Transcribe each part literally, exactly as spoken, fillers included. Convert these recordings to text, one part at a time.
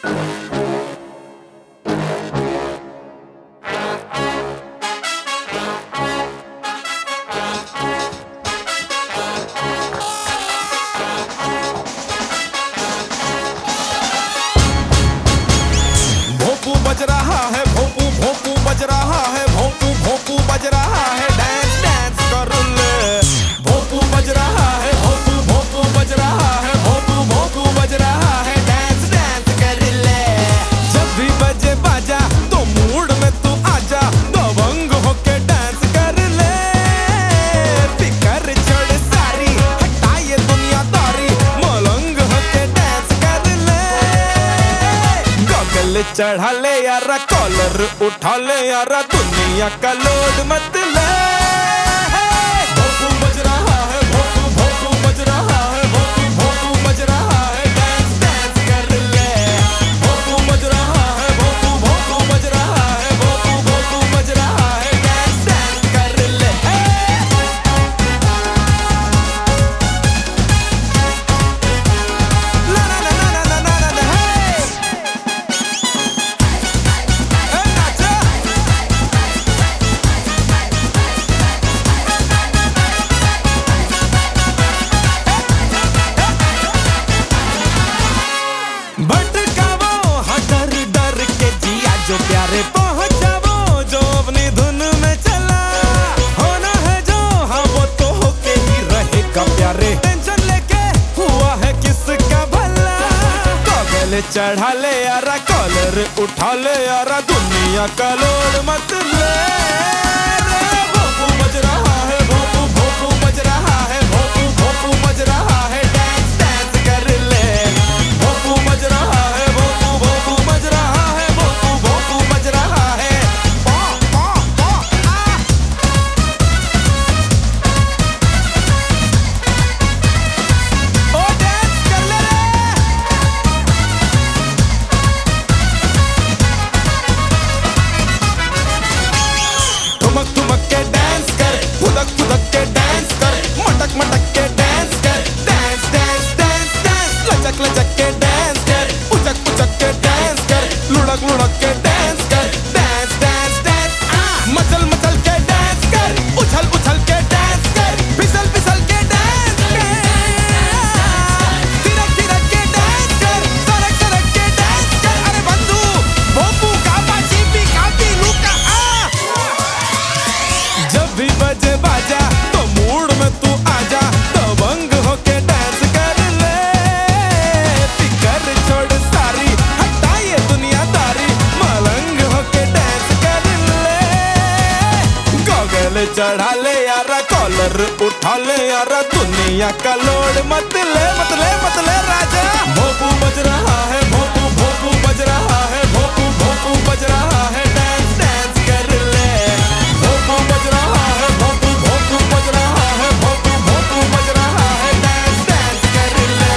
भोंपू बज रहा है, भोंपू भोंपू बज रहा है, भोंपू भोंपू बज रहा है, डांस डांस कर ले। भोंपू बज रहा है, भोंपू भोंपू बज रहा है, भोंपू भोंपू बज रहा है, डांस डांस कर ले। जब भी बजे बाजा तो मूड में तू आजा, दबंग होके डांस कर ले। फिकर छोड़ सारी, हटा ये दुनियादारी, मलंग होके डांस कर ले। गॉगल चढ़ा ले यारा, कॉलर उठा ले यारा, दुनिया का लोड मत ले। भोंपू बज रहा है, भोंपू भोंपू बज रहा है, भोंपू भोंपू बज रहा है, डांस डांस कर ले। भोंपू बज रहा है, भोंपू भोंपू बज रहा है, भोंपू भोंपू बज रहा है, डांस डांस कर ले। ला ला ला ला ला ला ला हे। भटकावो हाँ डर डर के जिया, जो प्यारे पहुंच जावो, जो अपनी धुन में चला। होना है जो हाँ वो तो होके ही रहेगा प्यारे, टेंशन लेके हुआ है किसका भला। गॉगल चढ़ा ले यारा, कॉलर उठा ले यारा, दुनिया का लोड मत ले। भोंपू बज रहा है, भोंपू भोंपू बज रहा है, भोंपू भोंपू बज रहा है, डांस डांस कर ले। भोंपू बज रहा है, भोंपू भोंपू बज रहा है, भोंपू भोंपू बज रहा है, पॉ पॉ पॉ आ। ओ डांस कर ले रे। ठुमक ठुमक के डांस कर, फुदक फुदक के डांस कर, मटक मटक के डांस कर, डांस डांस डांस डांस। लचक लचक के डांस कर, उचक उचक के डांस कर, लुढ़क लुढ़क के डांस कर, डांस डांस डांस आ। मचल मचल के डांस कर, उछल उछल के डांस कर, फिसल फिसल के डांस कर, थिरक थिरक के डांस कर, सरक सरक के डांस कर। अरे बंधु भोंपू कापा चीपी कापी लूका आ। जब भी बजे बाजा तो मूड में तू आजा, दबंग होके डांस कर ले। फिकर छोड़ सारी, हटा ये दुनियादारी, मलंग होके डांस कर ले। गॉगल चढ़ा ले यारा, कॉलर उठा ले यारा, दुनिया का लोड मत ले मत ले मत ले राजा। भोंपू बज रहा है, भोंपू भोंपू बज रहा है, भोंपू भोंपू बज रहा है, डांस डांस कर ले। भोंपू बज रहा है, भोंपू भोंपू बज रहा है, भोंपू भोंपू बज रहा है, डांस डांस कर ले।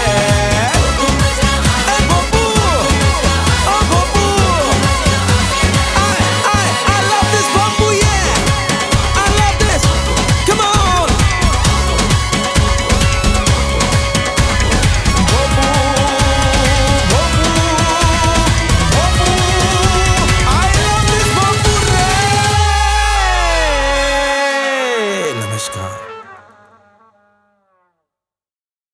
ए भोंपू, ओ भोंपू, I I I love this भोंपू, yeah, I love this, come on। भोंपू भोंपू भोंपू, I love this भोंपू रे। नमस्कार।